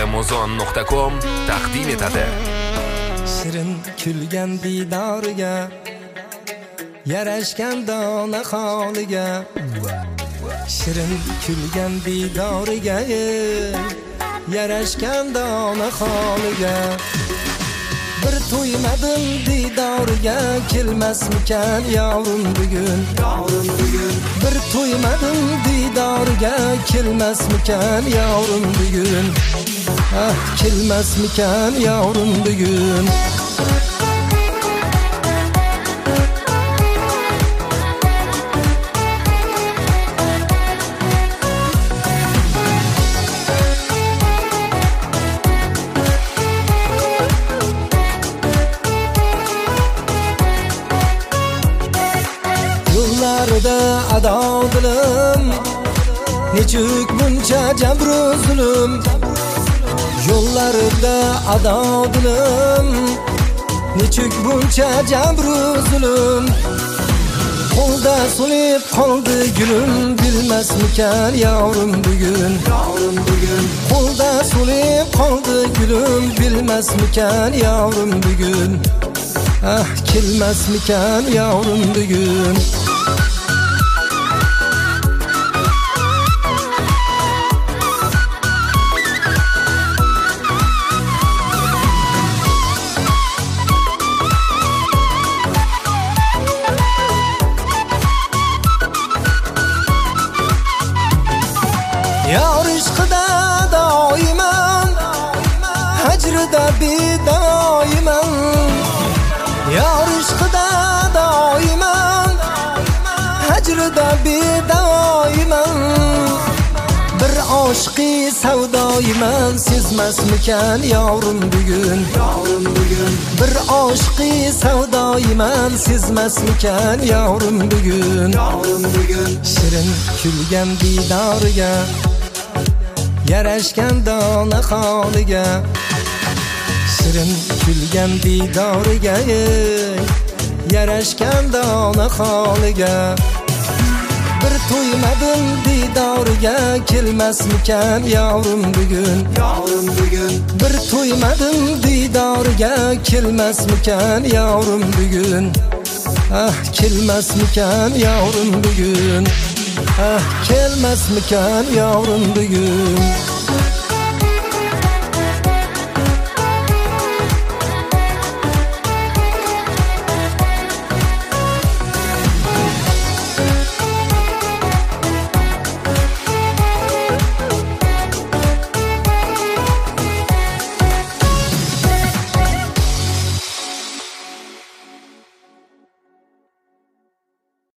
Amazon.com taqdim etadi. Shirin kulgan didoriga, yarashgan dona holiga. Shirin kulgan didoriga, yarashgan dona holiga. Bir to'ymadim didoriga, kelmasmikan yavrum bugun. Bir to'ymadim didoriga, kelmasmikan yavrum bugun. Ah, kelmasmikan yavrum bugun. Yollarda ado dilim, nechuk buncha jabru zulm. Yollarda ado dilim, nechuk buncha jabru zulm. Qo'lda so'lib qoldi gulim, bilmasmikan yavrum bugun. Qo'lda so'lib qoldi gulim, bilmasmikan yavrum bugun. Ah, kelmasmikan yavrum bugun. Yor ishqida doiman, hajrida bedoiman. Yor ishqida doiman, hajrida bedoiman. Bir oshiqi savdoiman, sezmasmikan yavrum bugun. Bir oshiqi savdoiman, sezmasmikan yavrum bugun. Shirin kulgan didoriga, yarashgan dona holiga. Shirin kulgan didoriga, yarashgan dona holiga. Bir to'ymadim didoriga, kelmasmikan yavrum bugun. Bir to'ymadim didoriga, kelmasmikan yavrum bugun. Ah, kelmasmikan yavrum bugun. Ah, kelmasmikan yavrum bugun.